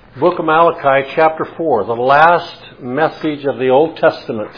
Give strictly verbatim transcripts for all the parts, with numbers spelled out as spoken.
Book of Malachi, chapter four, the last message of the Old Testament.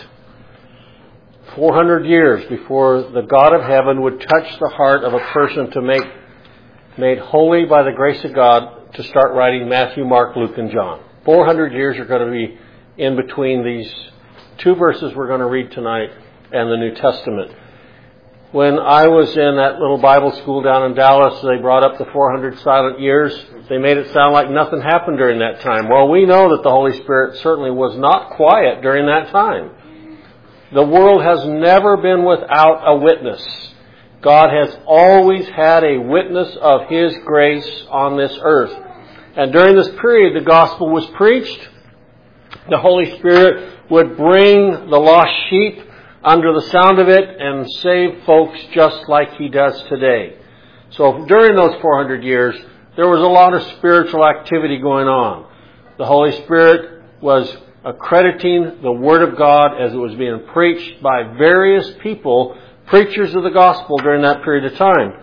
four hundred years before the God of heaven would touch the heart of a person to make made holy by the grace of God to start writing Matthew, Mark, Luke, and John. four hundred years are going to be in between these two verses we're going to read tonight and the New Testament. When I was in that little Bible school down in Dallas, they brought up the four hundred silent years. They made it sound like nothing happened during that time. Well, we know that the Holy Spirit certainly was not quiet during that time. The world has never been without a witness. God has always had a witness of His grace on this earth. And during this period, the gospel was preached. The Holy Spirit would bring the lost sheep under the sound of it and save folks just like He does today. So during those four hundred years, there was a lot of spiritual activity going on. The Holy Spirit was accrediting the Word of God as it was being preached by various people, preachers of the gospel during that period of time.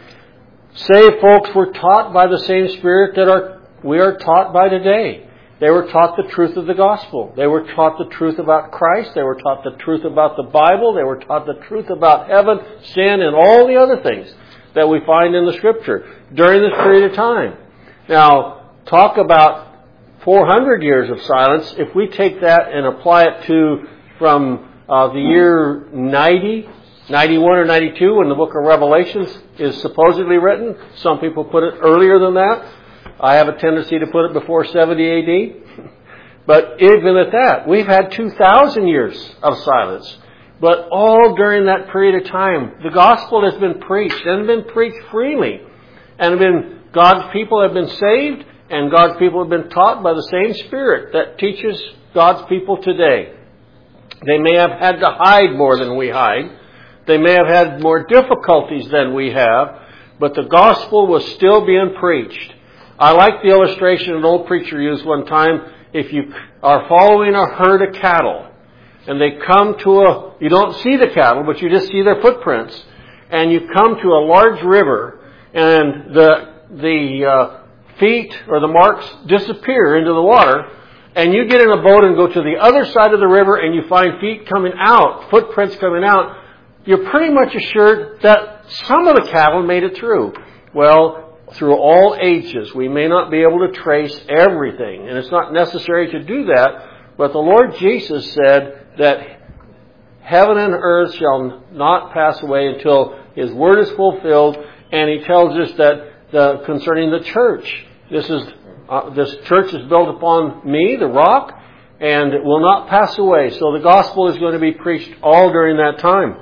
Saved folks were taught by the same Spirit that are, we are taught by today. They were taught the truth of the gospel. They were taught the truth about Christ. They were taught the truth about the Bible. They were taught the truth about heaven, sin, and all the other things that we find in the Scripture during this period of time. Now, talk about four hundred years of silence. If we take that and apply it to from uh, the year ninety, ninety-one or ninety-two, when the book of Revelations is supposedly written, some people put it earlier than that. I have a tendency to put it before seventy A D. But even at that, we've had two thousand years of silence. But all during that period of time, the gospel has been preached and been preached freely. And been, God's people have been saved, and God's people have been taught by the same Spirit that teaches God's people today. They may have had to hide more than we hide. They may have had more difficulties than we have. But the gospel was still being preached. I like the illustration an old preacher used one time. If you are following a herd of cattle and they come to a, you don't see the cattle, but you just see their footprints, and you come to a large river and the, the uh, feet or the marks disappear into the water, and you get in a boat and go to the other side of the river and you find feet coming out, footprints coming out, you're pretty much assured that some of the cattle made it through. Well, through all ages, we may not be able to trace everything, and it's not necessary to do that, but the Lord Jesus said that heaven and earth shall not pass away until His Word is fulfilled, and He tells us that the, concerning the church, this is uh, this church is built upon me, the rock, and it will not pass away. So the gospel is going to be preached all during that time.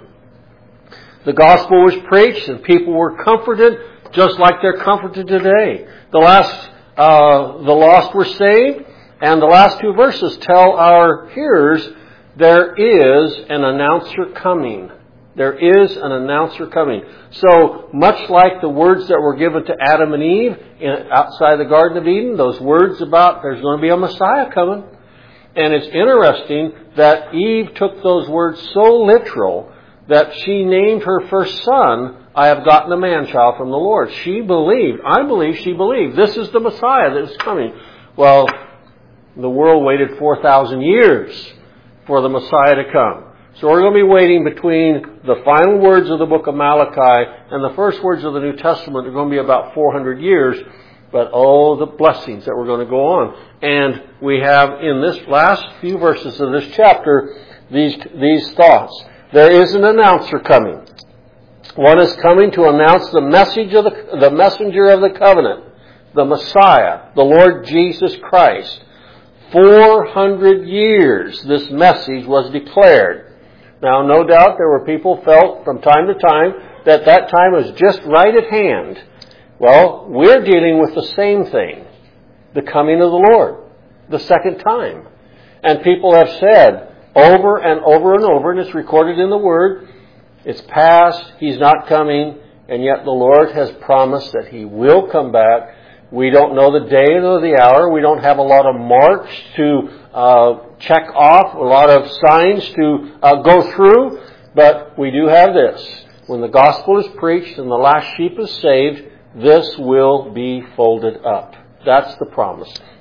The gospel was preached, and people were comforted, just like they're comforted today. The last, uh, the lost were saved, and the last two verses tell our hearers there is an announcer coming. There is an announcer coming. So much like the words that were given to Adam and Eve in, outside the Garden of Eden, those words about there's going to be a Messiah coming. And it's interesting that Eve took those words so literal that she named her first son, I have gotten a man-child from the Lord. She believed, I believe she believed, this is the Messiah that is coming. Well, the world waited four thousand years for the Messiah to come. So we're going to be waiting between the final words of the book of Malachi and the first words of the New Testament. They're going to be about four hundred years. But oh, the blessings that we're going to go on. And we have in this last few verses of this chapter, these, these thoughts. There is an announcer coming. One is coming to announce the message of the, the messenger of the covenant, the Messiah, the Lord Jesus Christ. Four hundred years this message was declared. Now, no doubt there were people felt from time to time that that time was just right at hand. Well, we're dealing with the same thing, the coming of the Lord, the second time. And people have said over and over and over, and it's recorded in the Word, it's past, He's not coming, and yet the Lord has promised that He will come back. We don't know the day nor the hour. We don't have a lot of marks to uh, check off, a lot of signs to uh, go through, but we do have this. When the gospel is preached and the last sheep is saved, this will be folded up. That's the promise.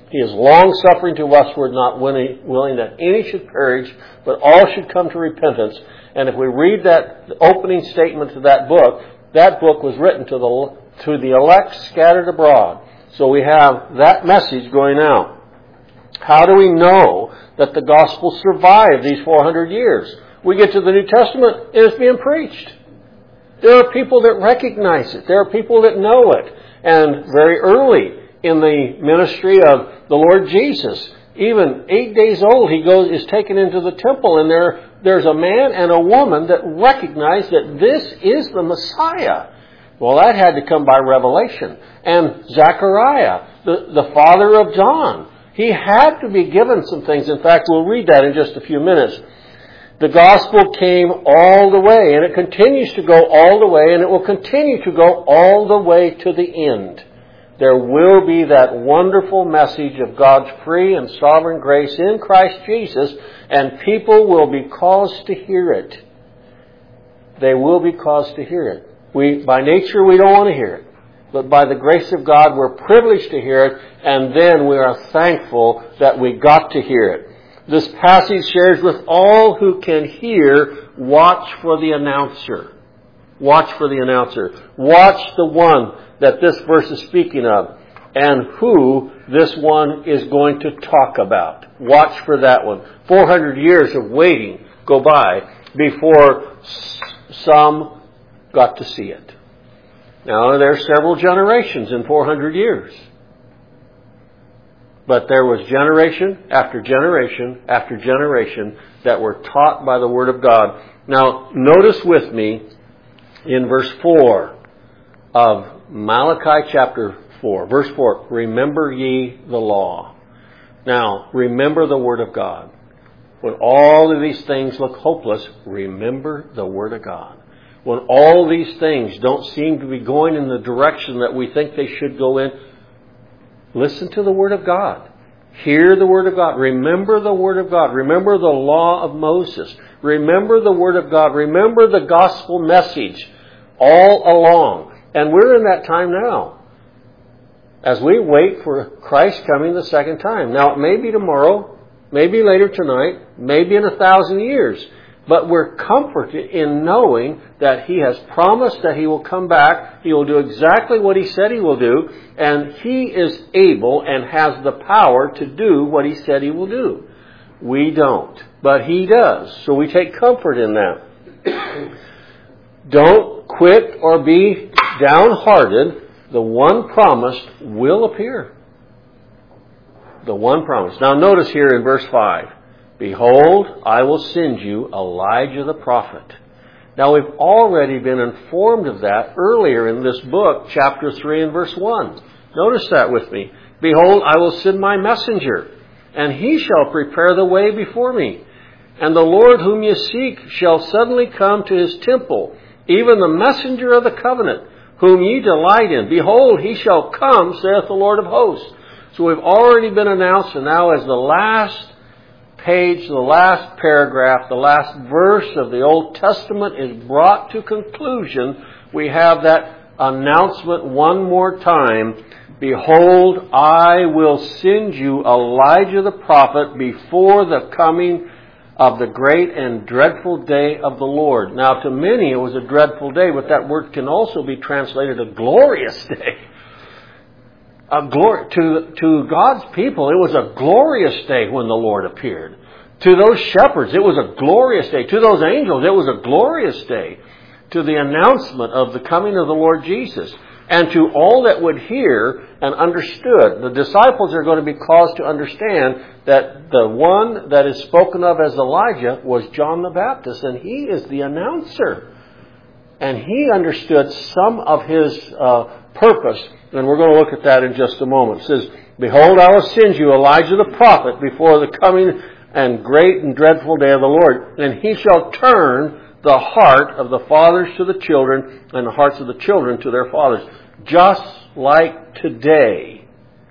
He is long-suffering to usward, not willing that any should perish, but all should come to repentance. And if we read that opening statement to that book, that book was written to the, to the elect scattered abroad. So we have that message going out. How do we know that the gospel survived these four hundred years? We get to the New Testament, and it's being preached. There are people that recognize it. There are people that know it. And very early in the ministry of the Lord Jesus, even eight days old, he goes is taken into the temple, and there there's a man and a woman that recognize that this is the Messiah. Well, that had to come by revelation. And Zechariah, the, the father of John, he had to be given some things. In fact, we'll read that in just a few minutes. The gospel came all the way, and it continues to go all the way, and it will continue to go all the way to the end. There will be that wonderful message of God's free and sovereign grace in Christ Jesus, and people will be caused to hear it. They will be caused to hear it. We, by nature, we don't want to hear it. But by the grace of God, we're privileged to hear it, and then we are thankful that we got to hear it. This passage shares with all who can hear, watch for the announcer. Watch for the announcer. Watch the one that this verse is speaking of, and who this one is going to talk about. Watch for that one. four hundred years of waiting go by before some got to see it. Now, there are several generations in four hundred years. But there was generation after generation after generation that were taught by the Word of God. Now, notice with me in verse four of Malachi chapter four. Verse four, remember ye the law. Now, remember the Word of God. When all of these things look hopeless, remember the Word of God. When all these things don't seem to be going in the direction that we think they should go in, listen to the Word of God. Hear the Word of God. Remember the Word of God. Remember the law of Moses. Remember the Word of God. Remember the gospel message all along. And we're in that time now, as we wait for Christ coming the second time. Now, it may be tomorrow, maybe later tonight, maybe in a thousand years. But we're comforted in knowing that He has promised that He will come back. He will do exactly what He said He will do. And He is able and has the power to do what He said He will do. We don't, but He does. So we take comfort in that. Don't quit or be downhearted. The one promised will appear. The one promised. Now notice here in verse five. Behold, I will send you Elijah the prophet. Now we've already been informed of that earlier in this book, chapter three and verse one. Notice that with me. Behold, I will send my messenger, and he shall prepare the way before me. And the Lord whom you seek shall suddenly come to his temple, even the messenger of the covenant, whom ye delight in. Behold, he shall come, saith the Lord of hosts. So we've already been announced, and now as the last page, the last paragraph, the last verse of the Old Testament is brought to conclusion, we have that announcement one more time. Behold, I will send you Elijah the prophet before the coming of the great and dreadful day of the Lord. Now, to many it was a dreadful day, but that word can also be translated a glorious day. A glory, to, to God's people, it was a glorious day when the Lord appeared. To those shepherds, it was a glorious day. To those angels, it was a glorious day. To the announcement of the coming of the Lord Jesus. And to all that would hear and understood, the disciples are going to be caused to understand that the one that is spoken of as Elijah was John the Baptist, and he is the announcer. And he understood some of his uh, purpose, and we're going to look at that in just a moment. It says, Behold, I will send you Elijah the prophet before the coming and great and dreadful day of the Lord, and he shall turn the heart of the fathers to the children, and the hearts of the children to their fathers. Just like today.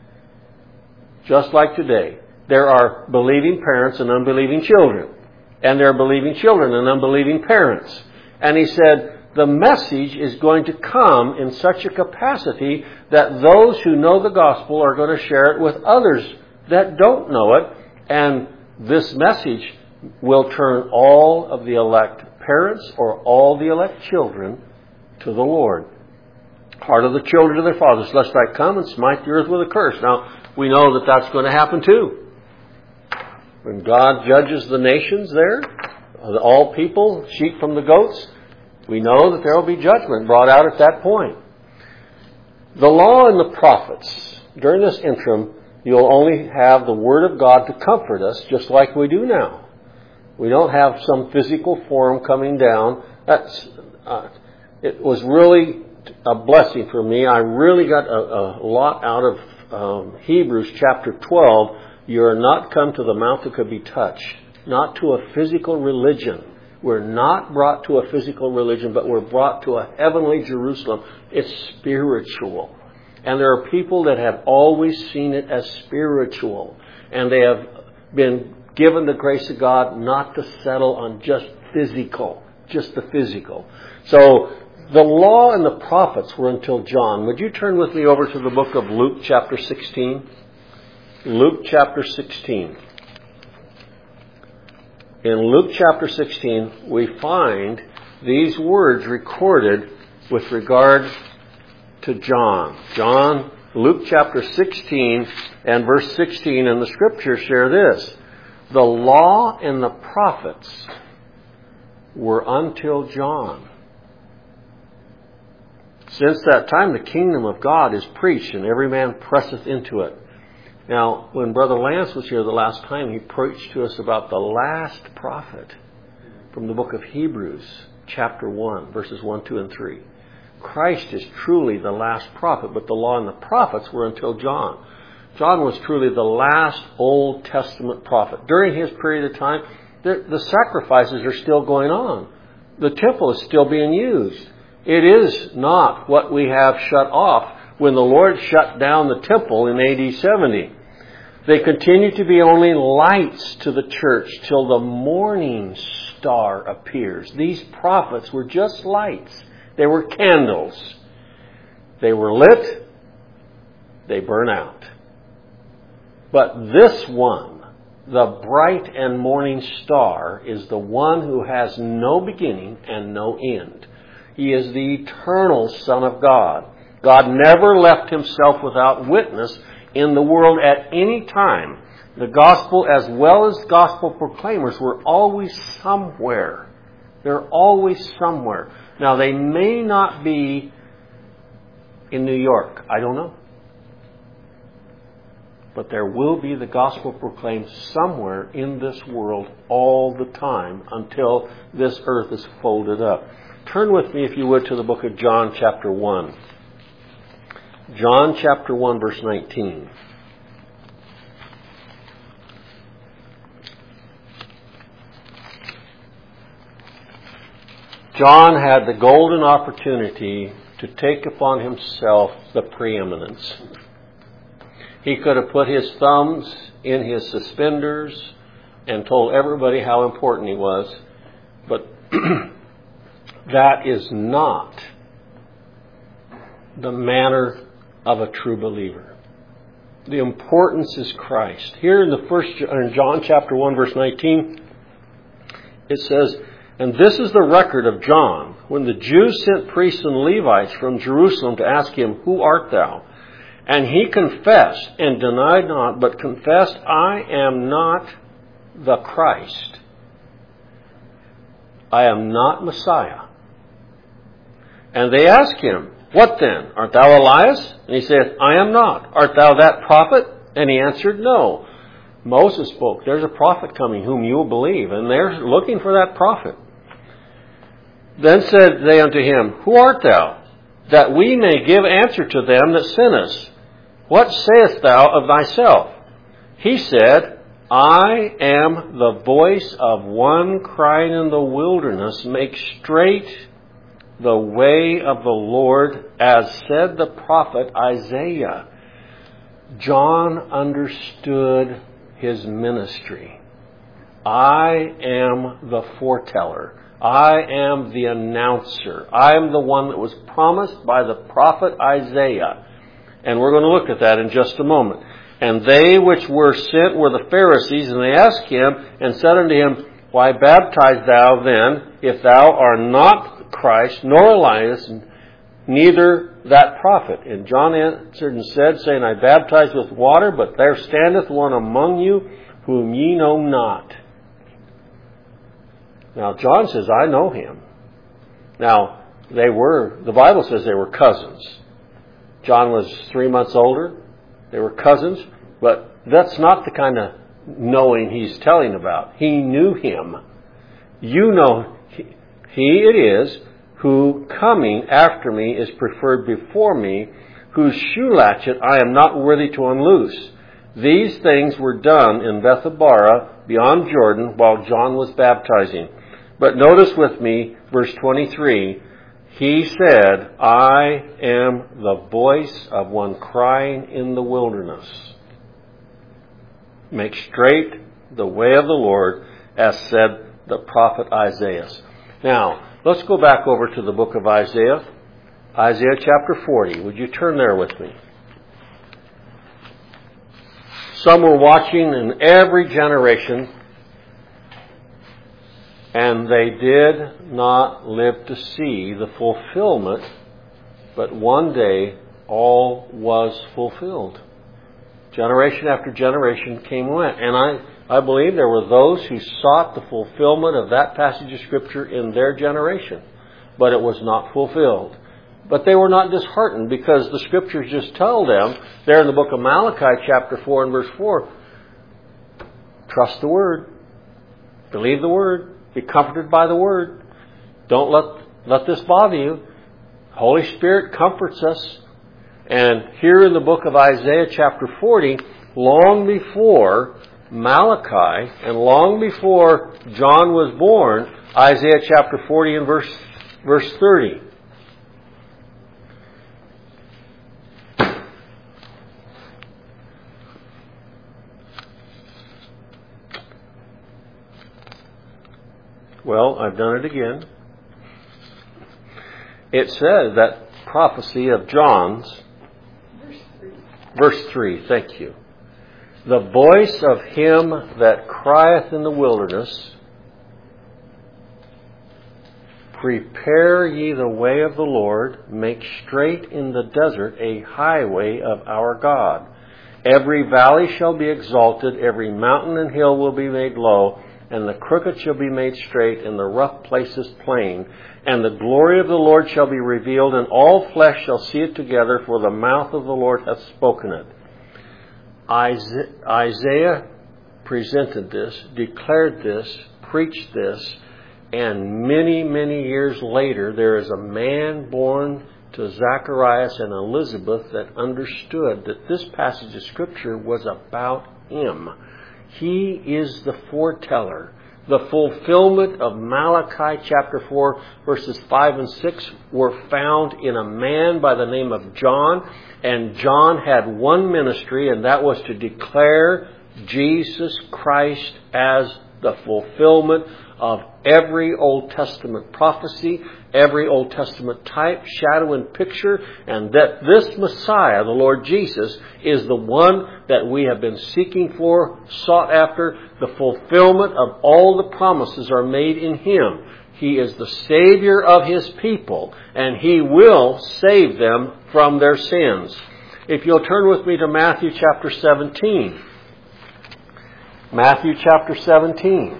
Just like today. There are believing parents and unbelieving children. And there are believing children and unbelieving parents. And he said, the message is going to come in such a capacity that those who know the gospel are going to share it with others that don't know it. And this message will turn all of the elect parents or all the elect children to the Lord. Heart of the children to their fathers, lest I come and smite the earth with a curse. Now, we know that that's going to happen too. When God judges the nations there, all people, sheep from the goats, we know that there will be judgment brought out at that point. The law and the prophets, during this interim, you'll only have the Word of God to comfort us, just like we do now. We don't have some physical form coming down. That's uh, it was really a blessing for me. I really got a, a lot out of um, Hebrews chapter twelve. You are not come to the mount that could be touched, not to a physical religion. We're not brought to a physical religion, but we're brought to a heavenly Jerusalem. It's spiritual. And there are people that have always seen it as spiritual. And they have been given the grace of God not to settle on just physical, just the physical. So the law and the prophets were until John. Would you turn with me over to the book of Luke chapter sixteen? Luke chapter sixteen. In Luke chapter sixteen, we find these words recorded with regard to John. John, Luke chapter sixteen and verse sixteen, and the scriptures share this. The law and the prophets were until John. Since that time the kingdom of God is preached, and every man presseth into it. Now, when Brother Lance was here the last time, he preached to us about the last prophet from the book of Hebrews, chapter one, verses one, two, and three. Christ is truly the last prophet, but the law and the prophets were until John. John was truly the last Old Testament prophet. During his period of time, the, the sacrifices are still going on. The temple is still being used. It is not what we have shut off when the Lord shut down the temple in A D seventy. They continue to be only lights to the church till the morning star appears. These prophets were just lights. They were candles. They were lit. They burn out. But this one, the bright and morning star, is the one who has no beginning and no end. He is the eternal Son of God. God never left himself without witness in the world at any time. The gospel, as well as gospel proclaimers, were always somewhere. They're always somewhere. Now, they may not be in New York. I don't know. But there will be the gospel proclaimed somewhere in this world all the time until this earth is folded up. Turn with me, if you would, to the book of John chapter one. John chapter one, verse nineteen. John had the golden opportunity to take upon himself the preeminence. He could have put his thumbs in his suspenders and told everybody how important he was, but that is not the manner of a true believer. The importance is Christ. Here in the first in John chapter one, verse nineteen, it says, "And this is the record of John, when the Jews sent priests and Levites from Jerusalem to ask him, Who art thou? And he confessed and denied not, but confessed, I am not the Christ. I am not Messiah. And they asked him, What then? Art thou Elias? And he said, I am not. Art thou that prophet? And he answered, No. Moses spoke, There's a prophet coming whom you will believe. And they're looking for that prophet. Then said they unto him, Who art thou? That we may give answer to them that sent us. What sayest thou of thyself? He said, I am the voice of one crying in the wilderness, Make straight the way of the Lord, as said the prophet Isaiah. John understood his ministry. I am the foreteller. I am the announcer. I am the one that was promised by the prophet Isaiah. And we're going to look at that in just a moment. And they which were sent were the Pharisees, and they asked him, and said unto him, Why baptize thou then, if thou art not Christ, nor Elias, neither that prophet? And John answered and said, saying, I baptize with water, but there standeth one among you, whom ye know not. Now John says, I know him. Now, they were, the Bible says they were cousins. John was three months older. They were cousins, but that's not the kind of knowing he's telling about. He knew him. You know, he, he it is who coming after me is preferred before me, whose shoe latchet I am not worthy to unloose. These things were done in Bethabara beyond Jordan while John was baptizing. But notice with me, verse twenty-three, he said, I am the voice of one crying in the wilderness. Make straight the way of the Lord, as said the prophet Isaiah. Now, let's go back over to the book of Isaiah. Isaiah chapter forty. Would you turn there with me? Some were watching in every generation, and they did not live to see the fulfillment, but one day all was fulfilled. Generation after generation came and went. And I, I believe there were those who sought the fulfillment of that passage of Scripture in their generation, but it was not fulfilled. But they were not disheartened, because the Scriptures just tell them, there in the book of Malachi chapter four and verse four, trust the Word, believe the Word, be comforted by the Word. Don't let, let this bother you. Holy Spirit comforts us. And here in the book of Isaiah chapter forty, long before Malachi and long before John was born, Isaiah chapter forty and verse, verse thirty. Well, I've done it again. It says that prophecy of John's, verse three. Verse three, thank you. The voice of him that crieth in the wilderness, prepare ye the way of the Lord, make straight in the desert a highway of our God. Every valley shall be exalted, every mountain and hill will be made low, and the crooked shall be made straight, and the rough places plain. And the glory of the Lord shall be revealed, and all flesh shall see it together, for the mouth of the Lord hath spoken it. Isaiah presented this, declared this, preached this, and many, many years later, there is a man born to Zacharias and Elizabeth that understood that this passage of Scripture was about him. He is the foreteller. The fulfillment of Malachi chapter four, verses five and six were found in a man by the name of John. And John had one ministry, and that was to declare Jesus Christ as the fulfillment of every Old Testament prophecy, every Old Testament type, shadow, and picture, and that this Messiah, the Lord Jesus, is the one that we have been seeking for, sought after. The fulfillment of all the promises are made in Him. He is the Savior of His people, and He will save them from their sins. If you'll turn with me to Matthew chapter seventeen. Matthew chapter seventeen.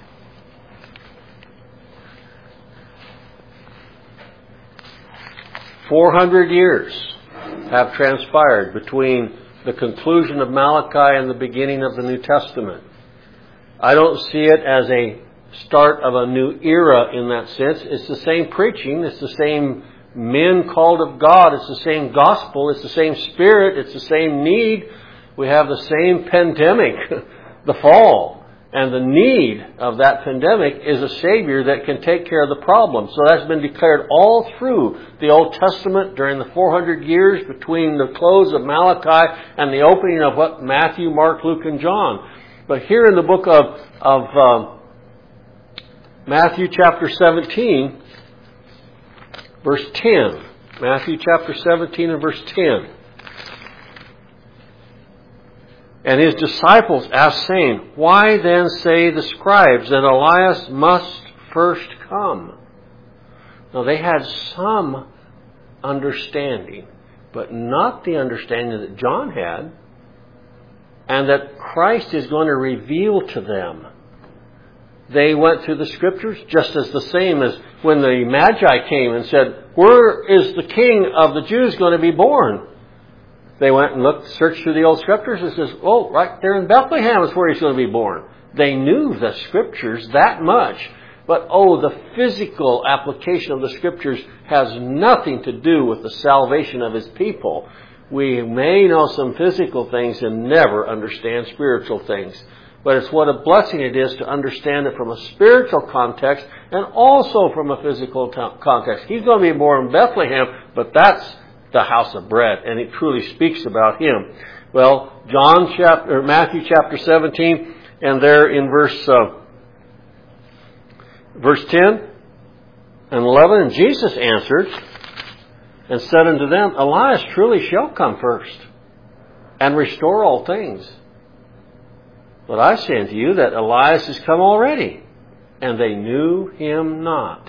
Four hundred years have transpired between the conclusion of Malachi and the beginning of the New Testament. I don't see it as a start of a new era in that sense. It's the same preaching. It's the same men called of God. It's the same gospel. It's the same spirit. It's the same need. We have the same pandemic, the fall. And the need of that pandemic is a Savior that can take care of the problem. So that's been declared all through the Old Testament during the four hundred years between the close of Malachi and the opening of what Matthew, Mark, Luke, and John. But here in the book of, of uh, Matthew chapter seventeen, verse ten. Matthew chapter seventeen and verse ten. And his disciples asked, saying, Why then say the scribes that Elias must first come? Now they had some understanding, but not the understanding that John had, and that Christ is going to reveal to them. They went through the Scriptures just as the same as when the Magi came and said, Where is the King of the Jews going to be born? They went and looked, searched through the old Scriptures and says, Oh, right there in Bethlehem is where he's going to be born. They knew the Scriptures that much. But, oh, the physical application of the Scriptures has nothing to do with the salvation of His people. We may know some physical things and never understand spiritual things. But it's what a blessing it is to understand it from a spiritual context and also from a physical t- context. He's going to be born in Bethlehem, but that's the house of bread, and it truly speaks about Him. Well, John chapter, or Matthew chapter seventeen, and there in verse uh, verse ten and eleven, and Jesus answered and said unto them, Elias truly shall come first, and restore all things. But I say unto you that Elias is come already, and they knew him not,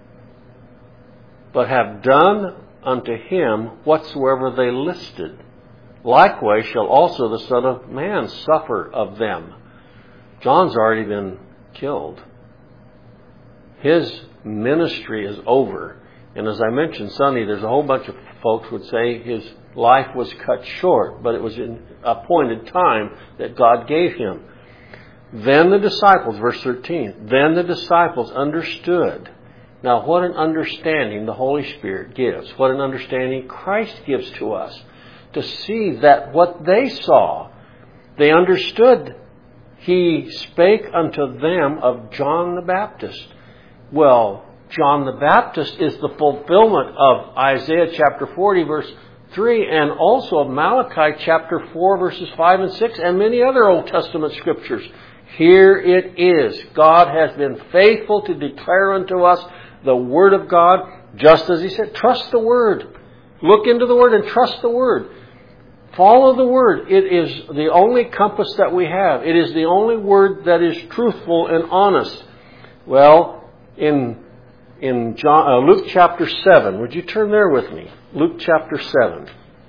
but have done unto him whatsoever they listed. Likewise shall also the Son of Man suffer of them. John's already been killed. His ministry is over. And as I mentioned Sunday, there's a whole bunch of folks would say his life was cut short, but it was in appointed time that God gave him. Then the disciples, verse thirteen, then the disciples understood. Now what an understanding the Holy Spirit gives. What an understanding Christ gives to us. To see that what they saw, they understood. He spake unto them of John the Baptist. Well, John the Baptist is the fulfillment of Isaiah chapter forty, verse three, and also of Malachi chapter four, verses five and six, and many other Old Testament scriptures. Here it is. God has been faithful to declare unto us the Word of God, just as He said. Trust the Word. Look into the Word and trust the Word. Follow the Word. It is the only compass that we have. It is the only Word that is truthful and honest. Well, in in John, uh, Luke chapter seven, would you turn there with me? Luke chapter seven.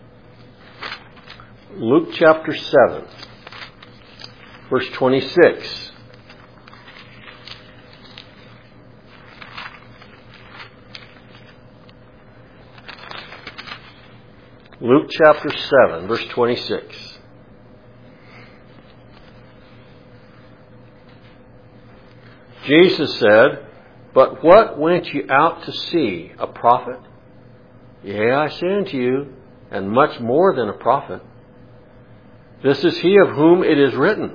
Luke chapter seven, verse twenty-six. Luke chapter seven, verse twenty-six. Jesus said, But what went ye out to see? A prophet? Yea, I say unto you, and much more than a prophet. This is he of whom it is written,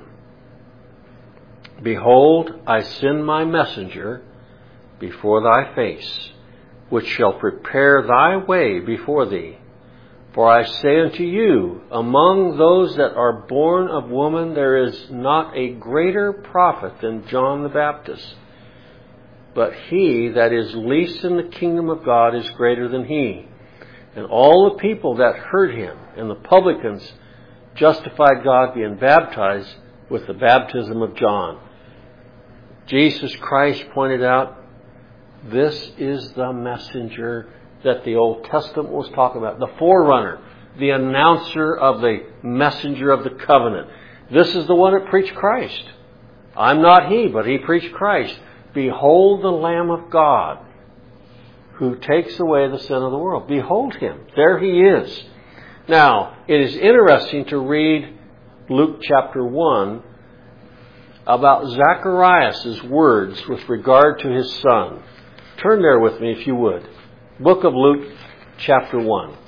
Behold, I send my messenger before thy face, which shall prepare thy way before thee. For I say unto you, among those that are born of woman, there is not a greater prophet than John the Baptist. But he that is least in the kingdom of God is greater than he. And all the people that heard him, and the publicans, justified God being baptized with the baptism of John. Jesus Christ pointed out, this is the messenger that the Old Testament was talking about. The forerunner, the announcer of the messenger of the covenant. This is the one that preached Christ. I'm not he, but he preached Christ. Behold the Lamb of God who takes away the sin of the world. Behold him. There he is. Now, it is interesting to read Luke chapter one about Zacharias' words with regard to his son. Turn there with me if you would. Book of Luke chapter one.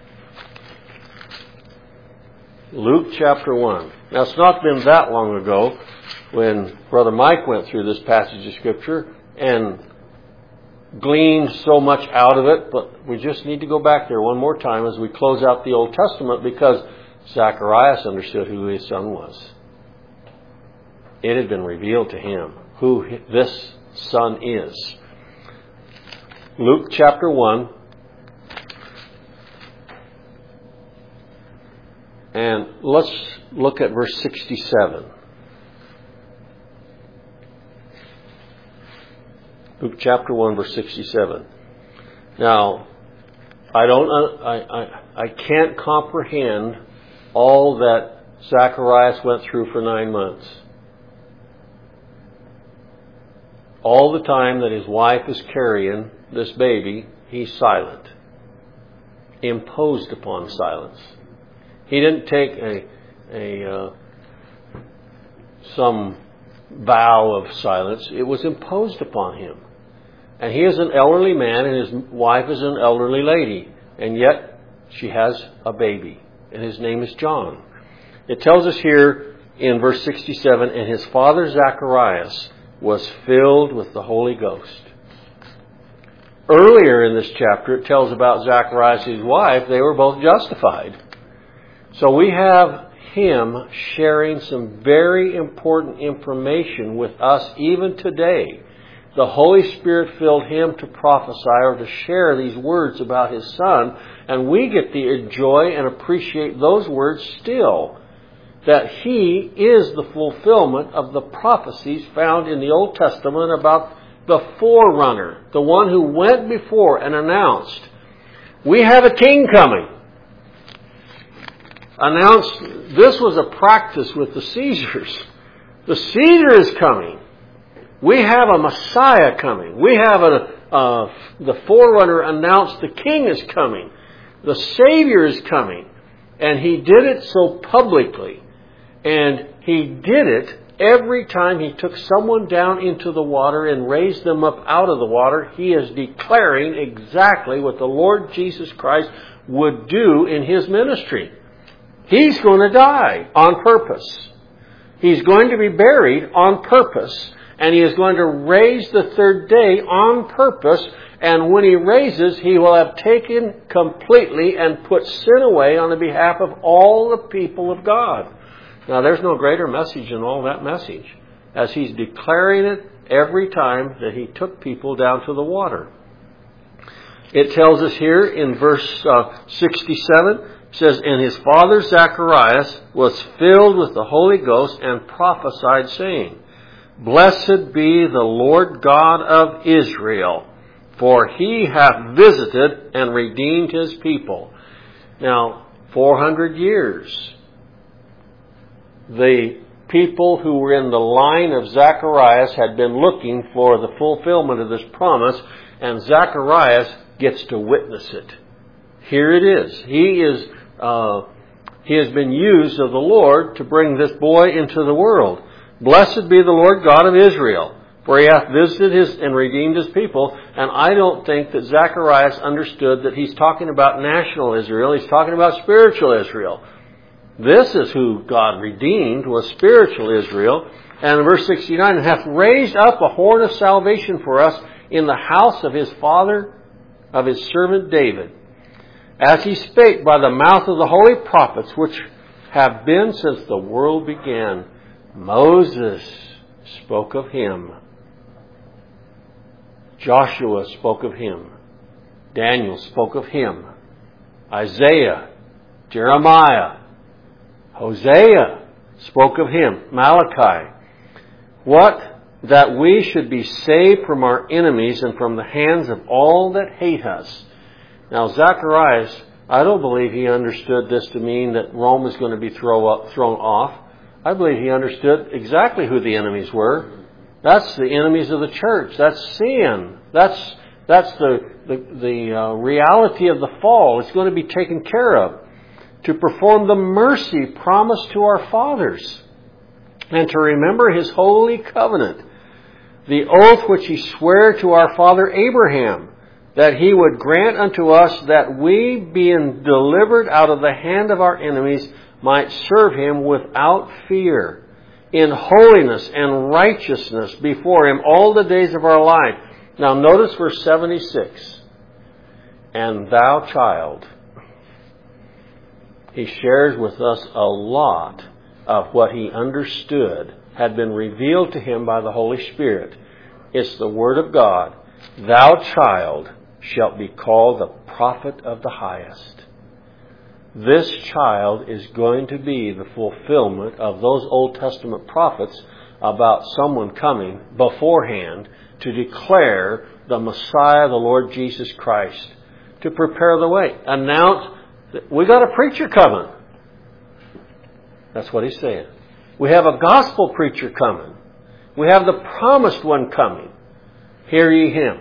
Luke chapter one. Now, it's not been that long ago when Brother Mike went through this passage of Scripture and gleaned so much out of it, but we just need to go back there one more time as we close out the Old Testament, because Zacharias understood who his son was. It had been revealed to him who this son is. Luke chapter one. And let's look at verse sixty-seven. Luke chapter one, verse sixty-seven. Now, I don't, I, I, I can't comprehend all that Zacharias went through for nine months. All the time that his wife is carrying this baby, he's silent. Imposed upon silence. He didn't take a, a uh, some vow of silence. It was imposed upon him. And he is an elderly man and his wife is an elderly lady. And yet she has a baby. And his name is John. It tells us here in verse sixty-seven, and his father Zacharias was filled with the Holy Ghost. Earlier in this chapter it tells about Zacharias and his wife. They were both justified. So we have him sharing some very important information with us even today. The Holy Spirit filled him to prophesy or to share these words about his Son, and we get to enjoy and appreciate those words still. That he is the fulfillment of the prophecies found in the Old Testament about the forerunner, the one who went before and announced, we have a king coming. Announced, this was a practice with the Caesars. The Caesar is coming. We have a Messiah coming. We have a, uh, the forerunner announced the king is coming. The Savior is coming. And he did it so publicly. And he did it every time he took someone down into the water and raised them up out of the water. He is declaring exactly what the Lord Jesus Christ would do in his ministry. He's going to die on purpose. He's going to be buried on purpose. And he is going to raise the third day on purpose. And when he raises, he will have taken completely and put sin away on the behalf of all the people of God. Now, there's no greater message than all that message, as he's declaring it every time that he took people down to the water. It tells us here in verse uh, sixty-seven, it says, and his father Zacharias was filled with the Holy Ghost and prophesied, saying, blessed be the Lord God of Israel, for he hath visited and redeemed his people. Now, four hundred years. The people who were in the line of Zacharias had been looking for the fulfillment of this promise, and Zacharias gets to witness it. Here it is. He is, uh, he has been used of the Lord to bring this boy into the world. Blessed be the Lord God of Israel, for he hath visited his and redeemed his people. And I don't think that Zacharias understood that he's talking about national Israel. He's talking about spiritual Israel. This is who God redeemed, was spiritual Israel. And in verse sixty-nine, hath raised up a horn of salvation for us in the house of his father, of his servant David, as he spake by the mouth of the holy prophets, which have been since the world began. Moses spoke of him. Joshua spoke of him. Daniel spoke of him. Isaiah, Jeremiah, Hosea spoke of him. Malachi. What? That we should be saved from our enemies and from the hands of all that hate us. Now, Zacharias, I don't believe he understood this to mean that Rome is going to be throw up, thrown off. I believe he understood exactly who the enemies were. That's the enemies of the church. That's sin. That's that's the the, the uh, reality of the fall. It's going to be taken care of. To perform the mercy promised to our fathers, and to remember his holy covenant, the oath which he sware to our father Abraham, that he would grant unto us that we, being delivered out of the hand of our enemies, might serve him without fear, in holiness and righteousness before him all the days of our life. Now notice verse seventy-six. And thou, child. He shares with us a lot of what he understood had been revealed to him by the Holy Spirit. It's the Word of God. Thou, child, shalt be called the prophet of the highest. This child is going to be the fulfillment of those Old Testament prophets about someone coming beforehand to declare the Messiah, the Lord Jesus Christ, to prepare the way. Announce that we got a preacher coming. That's what he's saying. We have a gospel preacher coming. We have the promised one coming. Hear ye him.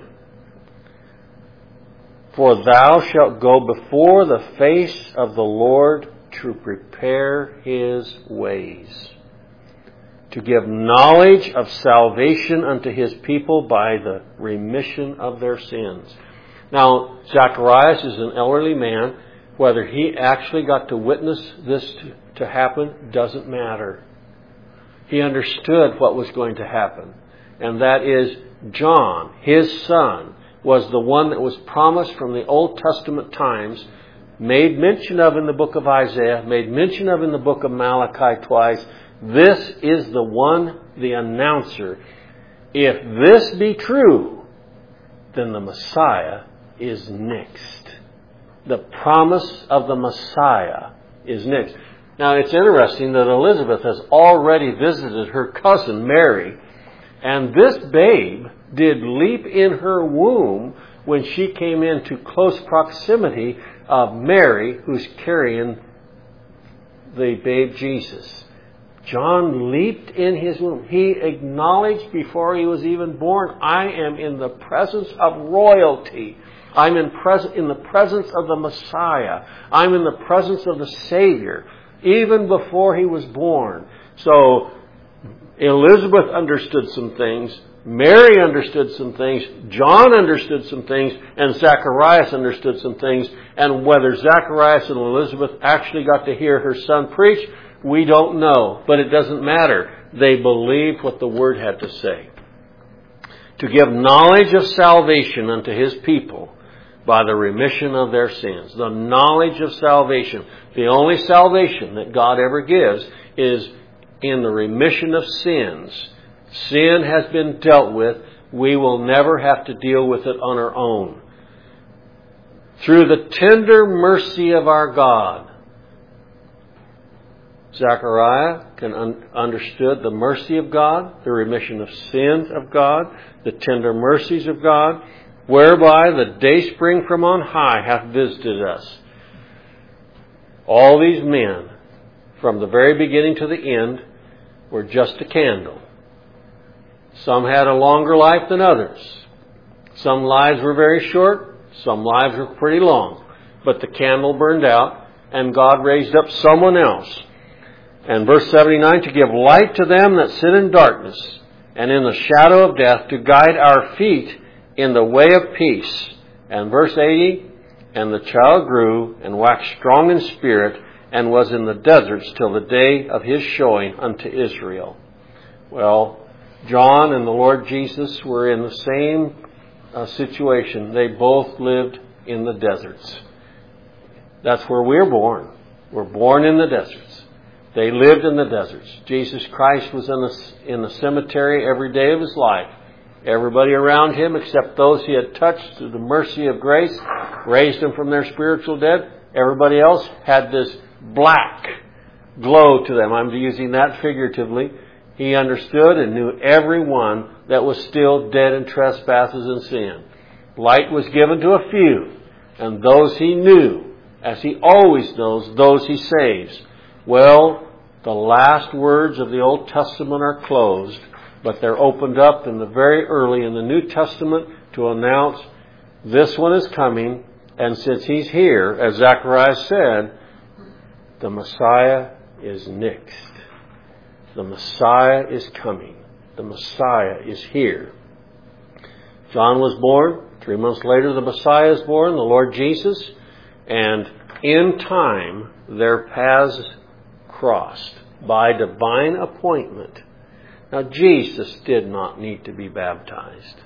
For thou shalt go before the face of the Lord to prepare his ways, to give knowledge of salvation unto his people by the remission of their sins. Now, Zacharias is an elderly man. Whether he actually got to witness this to, to happen doesn't matter. He understood what was going to happen. And that is John, his son, was the one that was promised from the Old Testament times, made mention of in the book of Isaiah, made mention of in the book of Malachi twice. This is the one, the announcer. If this be true, then the Messiah is next. The promise of the Messiah is next. Now, it's interesting that Elizabeth has already visited her cousin Mary, and this babe did leap in her womb when she came into close proximity of Mary, who's carrying the babe Jesus. John leaped in his womb. He acknowledged before he was even born, I am in the presence of royalty. I'm in, pres- in the presence of the Messiah. I'm in the presence of the Savior, even before he was born. So Elizabeth understood some things. Mary understood some things. John understood some things. And Zacharias understood some things. And whether Zacharias and Elizabeth actually got to hear her son preach, we don't know. But it doesn't matter. They believed what the Word had to say. To give knowledge of salvation unto his people by the remission of their sins. The knowledge of salvation. The only salvation that God ever gives is in the remission of sins. Sin has been dealt with. We will never have to deal with it on our own. Through the tender mercy of our God. Zechariah can un- understood the mercy of God, the remission of sins of God, the tender mercies of God, whereby the dayspring from on high hath visited us. All these men, from the very beginning to the end, were just a candle. Some had a longer life than others. Some lives were very short. Some lives were pretty long. But the candle burned out, and God raised up someone else. And verse seventy-nine, to give light to them that sit in darkness and in the shadow of death, to guide our feet in the way of peace. And verse eighty, and the child grew and waxed strong in spirit, and was in the deserts till the day of his showing unto Israel. Well, John and the Lord Jesus were in the same uh, situation. They both lived in the deserts. That's where we're born. We're born in the deserts. They lived in the deserts. Jesus Christ was in the, in the cemetery every day of his life. Everybody around him, except those he had touched through the mercy of grace, raised them from their spiritual dead. Everybody else had this black glow to them. I'm using that figuratively. He understood and knew everyone that was still dead in trespasses and sin. Light was given to a few, and those he knew, as he always knows, those he saves. Well, the last words of the Old Testament are closed, but they're opened up in the very early in the New Testament to announce this one is coming, and since he's here, as Zacharias said, the Messiah is next. The Messiah is coming. The Messiah is here. John was born. Three months later, the Messiah is born, the Lord Jesus. And in time, their paths crossed by divine appointment. Now, Jesus did not need to be baptized.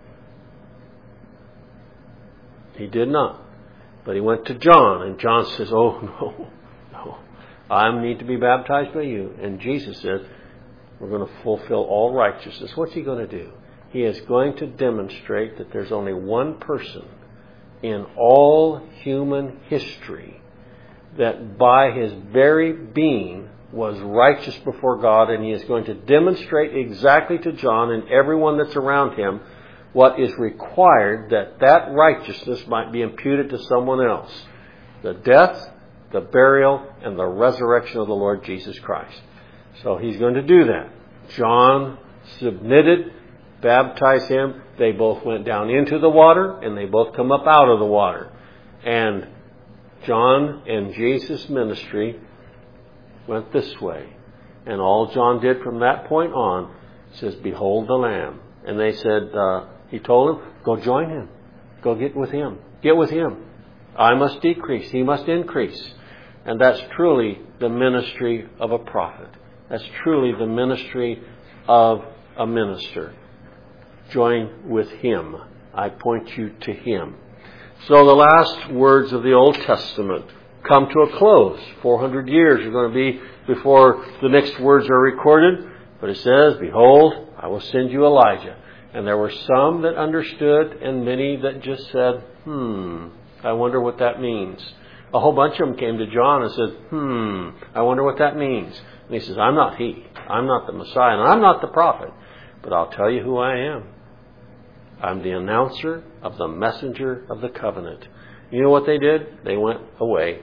He did not. But he went to John, and John says, oh, no, no. I need to be baptized by you. And Jesus says, we're going to fulfill all righteousness. What's he going to do? He is going to demonstrate that there's only one person in all human history that by his very being was righteous before God, and he is going to demonstrate exactly to John and everyone that's around him what is required that that righteousness might be imputed to someone else. The death, the burial, and the resurrection of the Lord Jesus Christ. So he's going to do that. John submitted, baptized him. They both went down into the water, and they both come up out of the water. And John and Jesus' ministry went this way. And all John did from that point on says, "Behold the Lamb." And they said, uh, he told them, "Go join him. Go get with him. Get with him. I must decrease. He must increase." And that's truly the ministry of a prophet. That's truly the ministry of a minister. Join with him. I point you to him. So the last words of the Old Testament come to a close. four hundred years are going to be before the next words are recorded. But it says, "Behold, I will send you Elijah." And there were some that understood and many that just said, hmm, I wonder what that means. A whole bunch of them came to John and said, hmm, I wonder what that means. And he says, I'm not he. I'm not the Messiah, and I'm not the prophet. But I'll tell you who I am. I'm the announcer of the messenger of the covenant. You know what they did? They went away.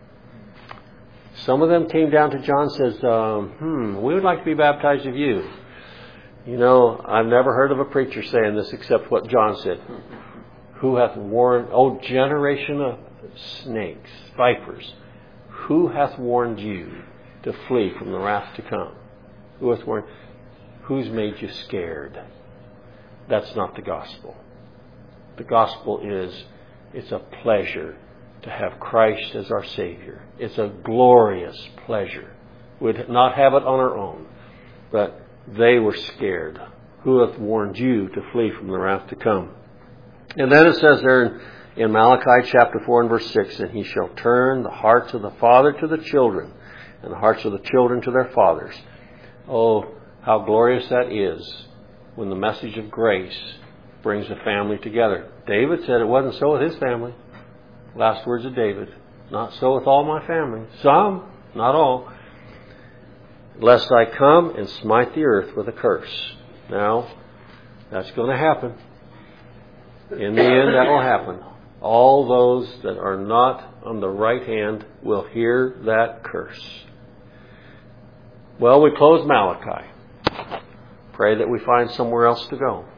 Some of them came down to John and says, um, hmm, we would like to be baptized of you. You know, I've never heard of a preacher saying this except what John said. Who hath warned, O generation of snakes, vipers, who hath warned you to flee from the wrath to come? Who hath warned? Who's made you scared? That's not the gospel. The gospel is, it's a pleasure to have Christ as our Savior. It's a glorious pleasure. We'd not have it on our own. But they were scared. Who hath warned you to flee from the wrath to come? And then it says there in, in Malachi chapter four and verse six, and he shall turn the hearts of the father to the children, and the hearts of the children to their fathers. Oh, how glorious that is when the message of grace brings a family together. David said it wasn't so with his family. Last words of David. Not so with all my family. Some, not all. Lest I come and smite the earth with a curse. Now, that's going to happen. In the end, that will happen. All those that are not on the right hand will hear that curse. Well, we close Malachi. Pray that we find somewhere else to go.